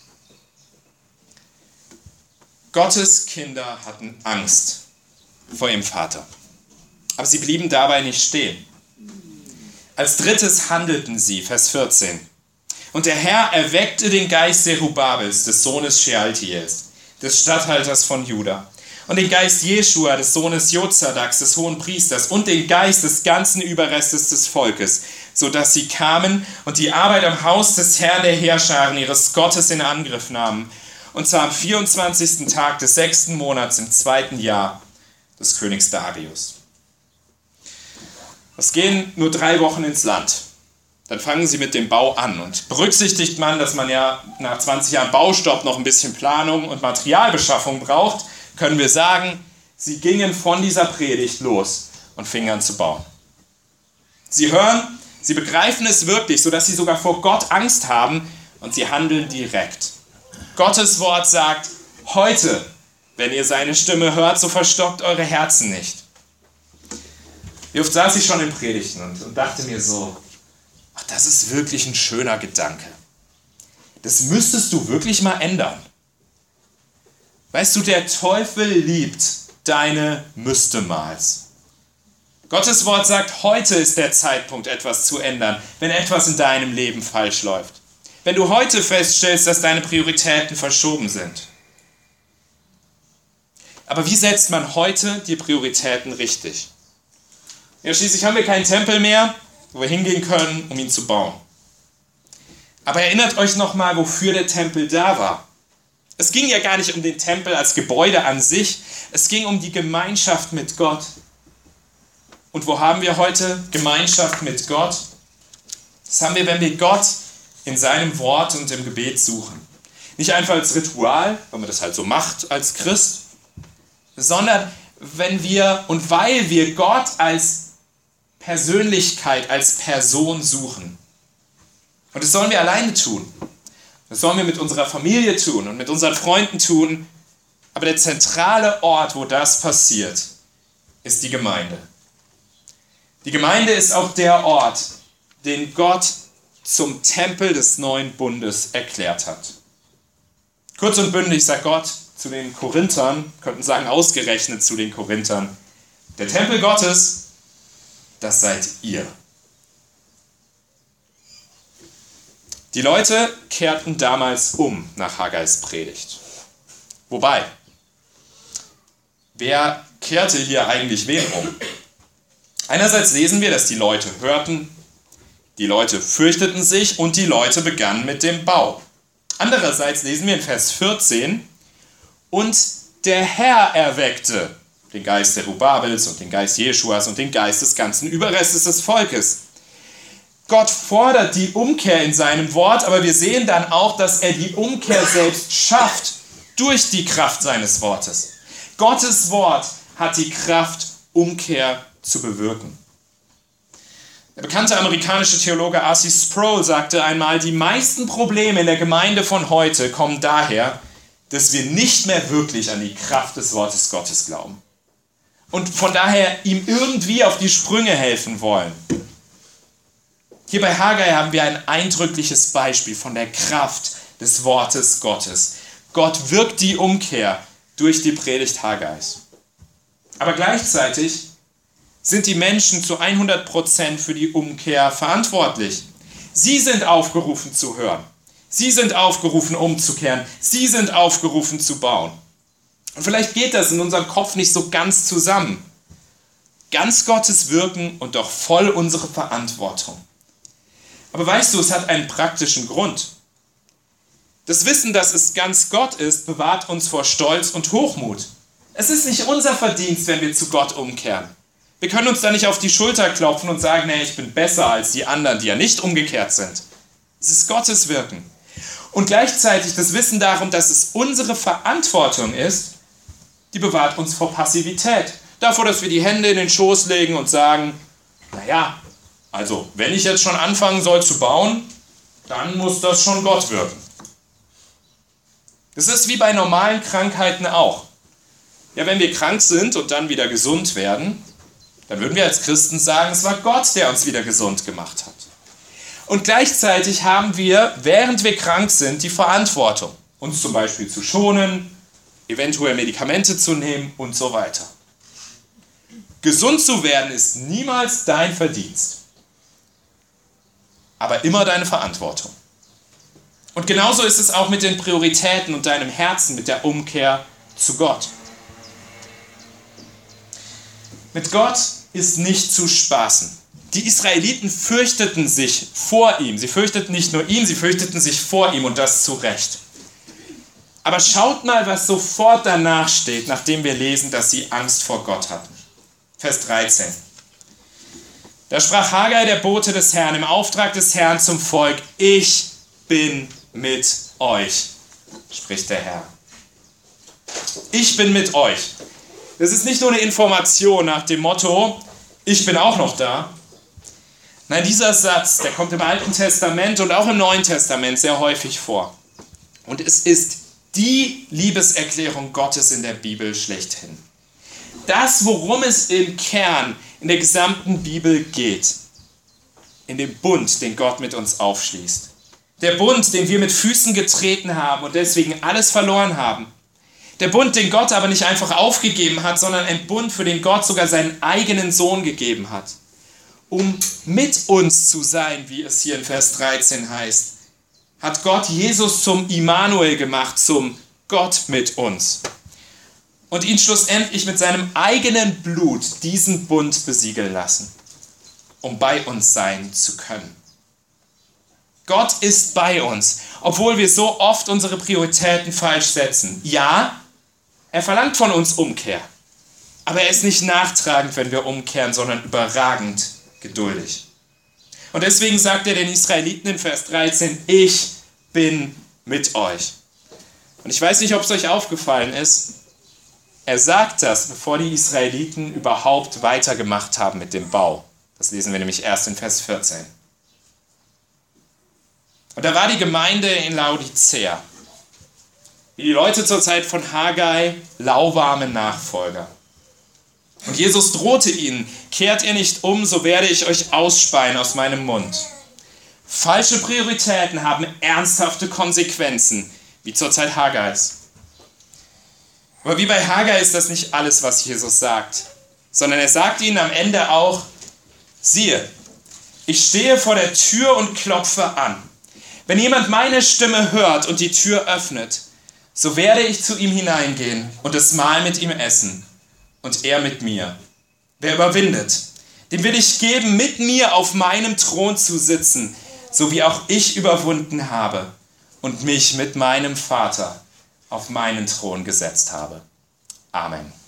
Gottes Kinder hatten Angst vor ihrem Vater. Aber sie blieben dabei nicht stehen. Als drittes handelten sie, Vers 14. Und der Herr erweckte den Geist Zerubabels, des Sohnes Shealtiels, des Statthalters von Juda, und den Geist Jeschua, des Sohnes Jozadaks, des Hohenpriesters, und den Geist des ganzen Überrestes des Volkes, sodass sie kamen und die Arbeit am Haus des Herrn der Heerscharen ihres Gottes in Angriff nahmen, und zwar am 24. Tag des 6. Monats im 2. Jahr des Königs Darius. Es gehen nur 3 Wochen ins Land. Dann fangen sie mit dem Bau an. Und berücksichtigt man, dass man ja nach 20 Jahren Baustopp noch ein bisschen Planung und Materialbeschaffung braucht, können wir sagen, sie gingen von dieser Predigt los und fingen an zu bauen. Sie hören, sie begreifen es wirklich, sodass sie sogar vor Gott Angst haben und sie handeln direkt. Gottes Wort sagt, heute, wenn ihr seine Stimme hört, so verstockt eure Herzen nicht. Wie oft saß ich schon in Predigten und dachte mir so, ach, das ist wirklich ein schöner Gedanke. Das müsstest du wirklich mal ändern. Weißt du, der Teufel liebt deine Müsste-Mals. Gottes Wort sagt, heute ist der Zeitpunkt, etwas zu ändern, wenn etwas in deinem Leben falsch läuft. Wenn du heute feststellst, dass deine Prioritäten verschoben sind. Aber wie setzt man heute die Prioritäten richtig? Ja, schließlich haben wir keinen Tempel mehr, wo wir hingehen können, um ihn zu bauen. Aber erinnert euch nochmal, wofür der Tempel da war. Es ging ja gar nicht um den Tempel als Gebäude an sich, es ging um die Gemeinschaft mit Gott. Und wo haben wir heute Gemeinschaft mit Gott? Das haben wir, wenn wir Gott in seinem Wort und im Gebet suchen. Nicht einfach als Ritual, weil man das halt so macht als Christ, sondern wenn wir und weil wir Gott als Persönlichkeit, als Person suchen. Und das sollen wir alleine tun. Das sollen wir mit unserer Familie tun und mit unseren Freunden tun. Aber der zentrale Ort, wo das passiert, ist die Gemeinde. Die Gemeinde ist auch der Ort, den Gott zum Tempel des neuen Bundes erklärt hat. Kurz und bündig sagt Gott zu den Korinthern, könnten sagen ausgerechnet zu den Korinthern, der Tempel Gottes, das seid ihr. Die Leute kehrten damals um nach Haggais Predigt. Wobei, wer kehrte hier eigentlich wen um? Einerseits lesen wir, dass die Leute hörten, die Leute fürchteten sich und die Leute begannen mit dem Bau. Andererseits lesen wir in Vers 14, und der Herr erweckte den Geist Zerubabels und den Geist Jeschuas und den Geist des ganzen Überrestes des Volkes. Gott fordert die Umkehr in seinem Wort, aber wir sehen dann auch, dass er die Umkehr selbst schafft durch die Kraft seines Wortes. Gottes Wort hat die Kraft, Umkehr zu bewirken. Der bekannte amerikanische Theologe R.C. Sproul sagte einmal, die meisten Probleme in der Gemeinde von heute kommen daher, dass wir nicht mehr wirklich an die Kraft des Wortes Gottes glauben. Und von daher ihm irgendwie auf die Sprünge helfen wollen. Hier bei Haggai haben wir ein eindrückliches Beispiel von der Kraft des Wortes Gottes. Gott wirkt die Umkehr durch die Predigt Haggais. Aber gleichzeitig sind die Menschen zu 100% für die Umkehr verantwortlich. Sie sind aufgerufen zu hören. Sie sind aufgerufen umzukehren. Sie sind aufgerufen zu bauen. Und vielleicht geht das in unserem Kopf nicht so ganz zusammen. Ganz Gottes Wirken und doch voll unsere Verantwortung. Aber weißt du, es hat einen praktischen Grund. Das Wissen, dass es ganz Gott ist, bewahrt uns vor Stolz und Hochmut. Es ist nicht unser Verdienst, wenn wir zu Gott umkehren. Wir können uns da nicht auf die Schulter klopfen und sagen, nee, ich bin besser als die anderen, die ja nicht umgekehrt sind. Es ist Gottes Wirken. Und gleichzeitig das Wissen darum, dass es unsere Verantwortung ist, die bewahrt uns vor Passivität. Davor, dass wir die Hände in den Schoß legen und sagen, naja, also wenn ich jetzt schon anfangen soll zu bauen, dann muss das schon Gott wirken. Das ist wie bei normalen Krankheiten auch. Ja, wenn wir krank sind und dann wieder gesund werden, dann würden wir als Christen sagen, es war Gott, der uns wieder gesund gemacht hat. Und gleichzeitig haben wir, während wir krank sind, die Verantwortung, uns zum Beispiel zu schonen, eventuell Medikamente zu nehmen und so weiter. Gesund zu werden ist niemals dein Verdienst, aber immer deine Verantwortung. Und genauso ist es auch mit den Prioritäten und deinem Herzen, mit der Umkehr zu Gott. Mit Gott ist nicht zu spaßen. Die Israeliten fürchteten sich vor ihm. Sie fürchteten nicht nur ihn, sie fürchteten sich vor ihm und das zu Recht. Aber schaut mal, was sofort danach steht, nachdem wir lesen, dass sie Angst vor Gott hatten. Vers 13. Da sprach Haggai, der Bote des Herrn, im Auftrag des Herrn zum Volk: Ich bin mit euch, spricht der Herr. Ich bin mit euch. Das ist nicht nur eine Information nach dem Motto, ich bin auch noch da. Nein, dieser Satz, der kommt im Alten Testament und auch im Neuen Testament sehr häufig vor. Und es ist die Liebeserklärung Gottes in der Bibel schlechthin. Das, worum es im Kern in der gesamten Bibel geht, in dem Bund, den Gott mit uns aufschließt. Der Bund, den wir mit Füßen getreten haben und deswegen alles verloren haben. Der Bund, den Gott aber nicht einfach aufgegeben hat, sondern ein Bund, für den Gott sogar seinen eigenen Sohn gegeben hat. Um mit uns zu sein, wie es hier in Vers 13 heißt, hat Gott Jesus zum Immanuel gemacht, zum Gott mit uns. Und ihn schlussendlich mit seinem eigenen Blut diesen Bund besiegeln lassen, um bei uns sein zu können. Gott ist bei uns, obwohl wir so oft unsere Prioritäten falsch setzen. Ja, er verlangt von uns Umkehr, aber er ist nicht nachtragend, wenn wir umkehren, sondern überragend geduldig. Und deswegen sagt er den Israeliten in Vers 13, ich bin mit euch. Und ich weiß nicht, ob es euch aufgefallen ist, er sagt das, bevor die Israeliten überhaupt weitergemacht haben mit dem Bau. Das lesen wir nämlich erst in Vers 14. Und da war die Gemeinde in Laodicea. Wie die Leute zur Zeit von Haggai, lauwarme Nachfolger. Und Jesus drohte ihnen, kehrt ihr nicht um, so werde ich euch ausspeien aus meinem Mund. Falsche Prioritäten haben ernsthafte Konsequenzen, wie zur Zeit Haggais. Aber wie bei Haggai ist das nicht alles, was Jesus sagt, sondern er sagt ihnen am Ende auch, siehe, ich stehe vor der Tür und klopfe an. Wenn jemand meine Stimme hört und die Tür öffnet, so werde ich zu ihm hineingehen und das Mahl mit ihm essen und er mit mir. Wer überwindet, dem will ich geben, mit mir auf meinem Thron zu sitzen, so wie auch ich überwunden habe und mich mit meinem Vater auf meinen Thron gesetzt habe. Amen.